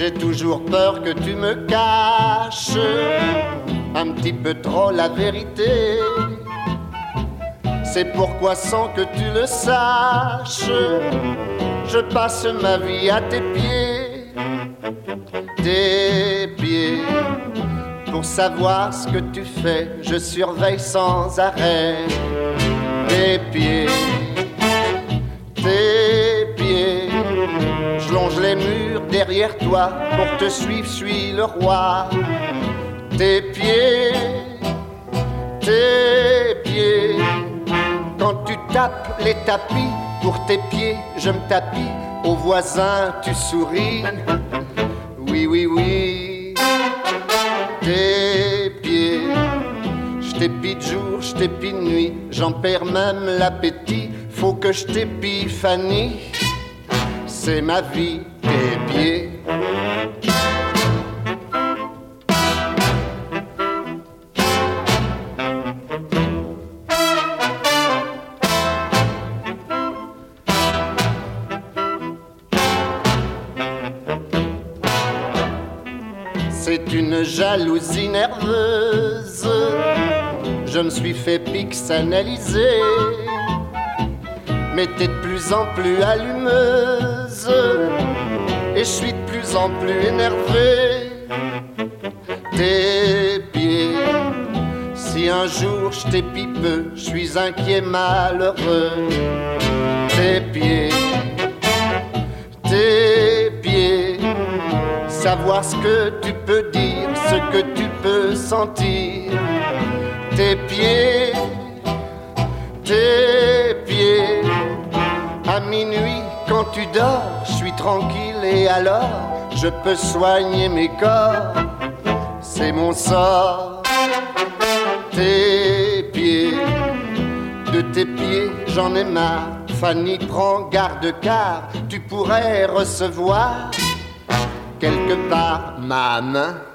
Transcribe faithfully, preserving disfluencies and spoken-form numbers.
J'ai toujours peur que tu me caches un petit peu trop la vérité. C'est pourquoi sans que tu le saches, je passe ma vie à tes pieds. Tes pieds, pour savoir ce que tu fais, je surveille sans arrêt. Tes pieds, tes pieds, je longe les murs derrière toi, pour te suivre, suis le roi. Tes pieds, tes pieds, quand tu tapes les tapis, pour tes pieds je me tapis, aux voisins tu souris. Oui, oui, oui, tes pieds, je t'épie de jour, je t'épie de nuit, j'en perds même l'appétit, faut que je t'épie Fanny, c'est ma vie, tes pieds. C'est une jalousie nerveuse, je me suis fait pixanalyser, mais t'es de plus en plus allumeuse, et je suis de plus en plus énervé. Tes pieds, si un jour je t'épie peu, je suis inquiet, malheureux. Tes pieds, tes pieds, savoir ce que tu peux dire, ce que tu peux sentir. Tes pieds, tes pieds, à minuit quand tu dors, je suis tranquille et alors je peux soigner mes corps, c'est mon sort. Tes pieds, de tes pieds j'en ai marre, Fanny prends garde car tu pourrais recevoir quelque part ma main.